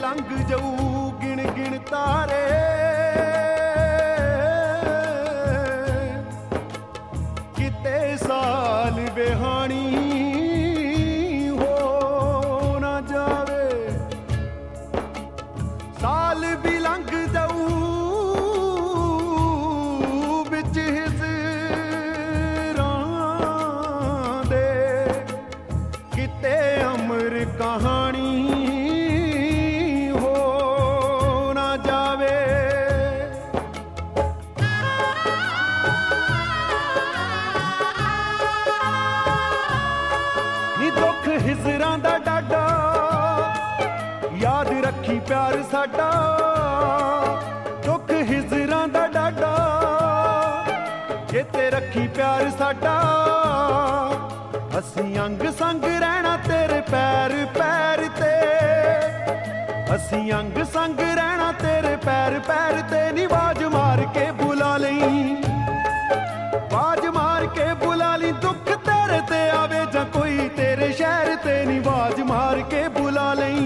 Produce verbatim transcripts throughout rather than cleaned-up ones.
लंघ जाऊ गिण गिण तारे किते साल बेहानी हो ना जावे साल भी लंघ जाऊ बिच हिजरां दे किते अमर कहानी हिजरां दा डाडा याद रखी प्यार साडा दुख हिजरां दा डाडा चेते रखी प्यार साडा असीं अंग संग रहना तेरे पैर पैर ते असीं अंग संग रहना तेरे पैर पैर ते नी आवाज मार के बुला लई आवाज मार के बुला ली दुख तेरे ते आवे जां कोई तेरे शहर ते नी आवाज मार के बुला लई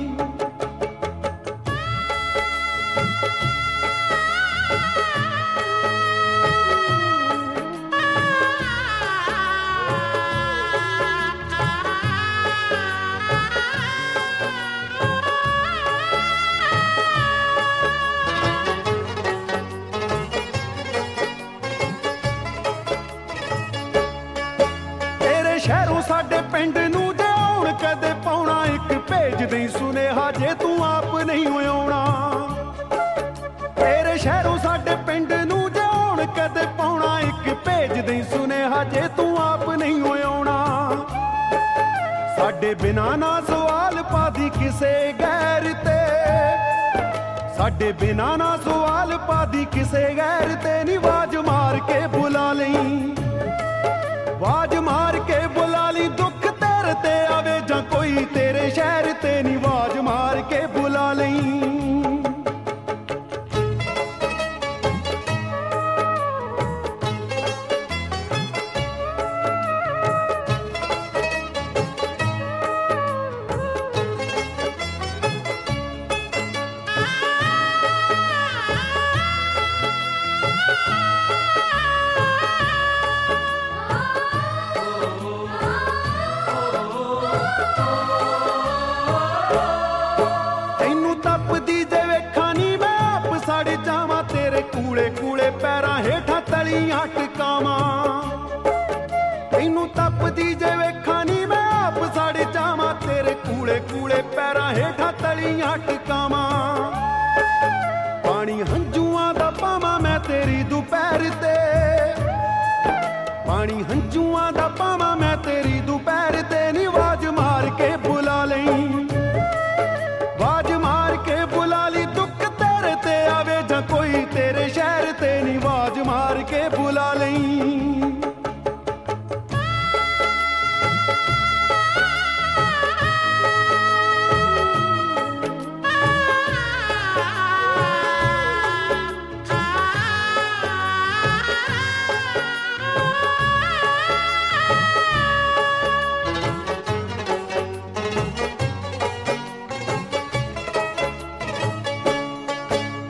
शहरों साडे पिंड नूं जे आउण कदे पाउणा एक भेज दई सुनेहा जे तू आप नहीं आउणा तेरे शहरों साडे पिंड नूं जे आउण कदे पाउणा एक भेज दई सुनेहा जे तू आप नहीं आउणा साडे बिना ना सवाल पादी किसे गैर ते साडे बिना ना सवाल पादी किसे गैर ते नी आवाज मार के बुला लई आवाज मार के बुला ली दुख तेरे ते आवे जां कोई तेरे शहर ते नी आवाज मार के बुला लई कूले कूले पैरां हेठां तलियां टकावां तैनूं तपदी जे वेखां नी मैं आप साड़े जावां तेरे कूले कूले पैरां हेठां तलियां टकावां पानी हंझूआं दा पावां मैं तेरी दुपहर ते पानी हंझूआं दा पावां मैं तेरी दुपहर ते नी आवाज मार के बुला लई आवाज मार के बुला ली दुख तेरे ते आवे जां कोई तेरे शहर ते नी आवाज मार के बुला लई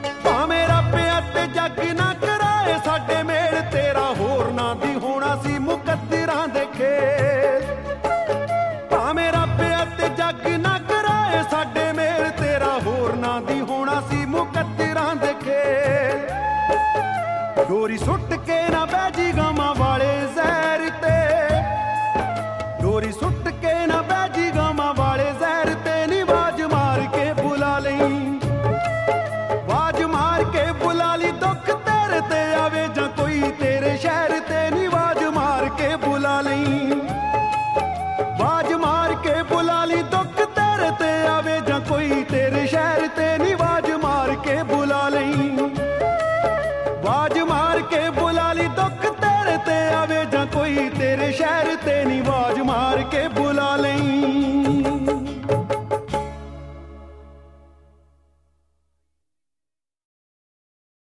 जग ना कराए साडे मेल तेरा होर ना दी होना सी